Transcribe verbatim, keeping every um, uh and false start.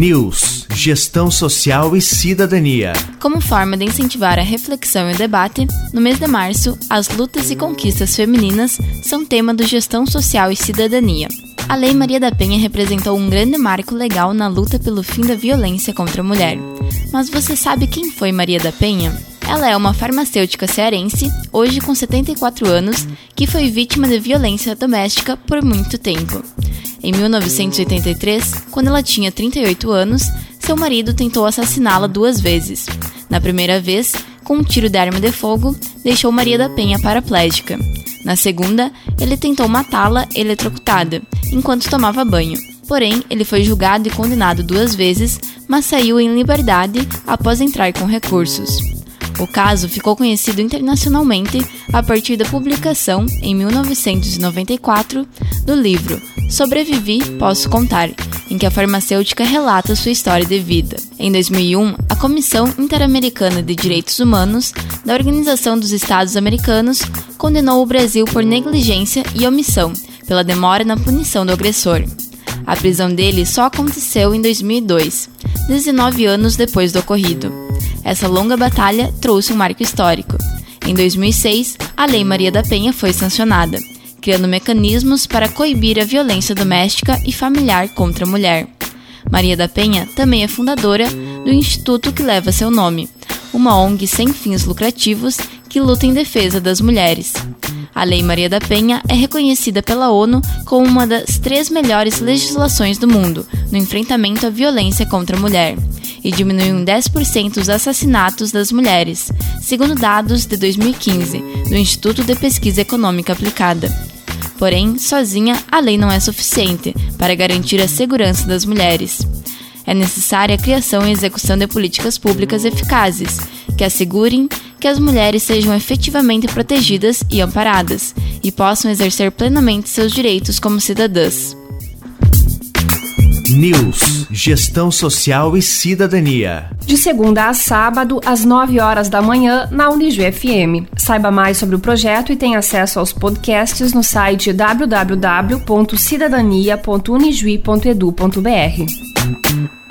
News, Gestão Social e Cidadania. Como forma de incentivar a reflexão e o debate, no mês de março, as lutas e conquistas femininas são tema do Gestão Social e Cidadania. A Lei Maria da Penha representou um grande marco legal na luta pelo fim da violência contra a mulher. Mas você sabe quem foi Maria da Penha? Ela é uma farmacêutica cearense, hoje com setenta e quatro anos, que foi vítima de violência doméstica por muito tempo. Em mil novecentos e oitenta e três, quando ela tinha trinta e oito anos, seu marido tentou assassiná-la duas vezes. Na primeira vez, com um tiro de arma de fogo, deixou Maria da Penha paraplégica. Na segunda, ele tentou matá-la eletrocutada, enquanto tomava banho. Porém, ele foi julgado e condenado duas vezes, mas saiu em liberdade após entrar com recursos. O caso ficou conhecido internacionalmente a partir da publicação, em mil novecentos e noventa e quatro, do livro Sobrevivi, Posso Contar, em que a farmacêutica relata sua história de vida. Em dois mil e um, a Comissão Interamericana de Direitos Humanos da Organização dos Estados Americanos condenou o Brasil por negligência e omissão, pela demora na punição do agressor. A prisão dele só aconteceu em dois mil e dois, dezenove anos depois do ocorrido. Essa longa batalha trouxe um marco histórico. Em dois mil e seis, a Lei Maria da Penha foi sancionada, criando mecanismos para coibir a violência doméstica e familiar contra a mulher. Maria da Penha também é fundadora do instituto que leva seu nome, uma O N G sem fins lucrativos que luta em defesa das mulheres. A Lei Maria da Penha é reconhecida pela ONU como uma das três melhores legislações do mundo no enfrentamento à violência contra a mulher, e diminuiu em dez por cento os assassinatos das mulheres, segundo dados de dois mil e quinze, do Instituto de Pesquisa Econômica Aplicada. Porém, sozinha, a lei não é suficiente para garantir a segurança das mulheres. É necessária a criação e execução de políticas públicas eficazes, que assegurem que as mulheres sejam efetivamente protegidas e amparadas, e possam exercer plenamente seus direitos como cidadãs. News, Gestão Social e Cidadania. De segunda a sábado, às nove horas da manhã, na Unijuí F M. Saiba mais sobre o projeto e tenha acesso aos podcasts no site w w w ponto cidadania ponto unijuí ponto edu ponto b r.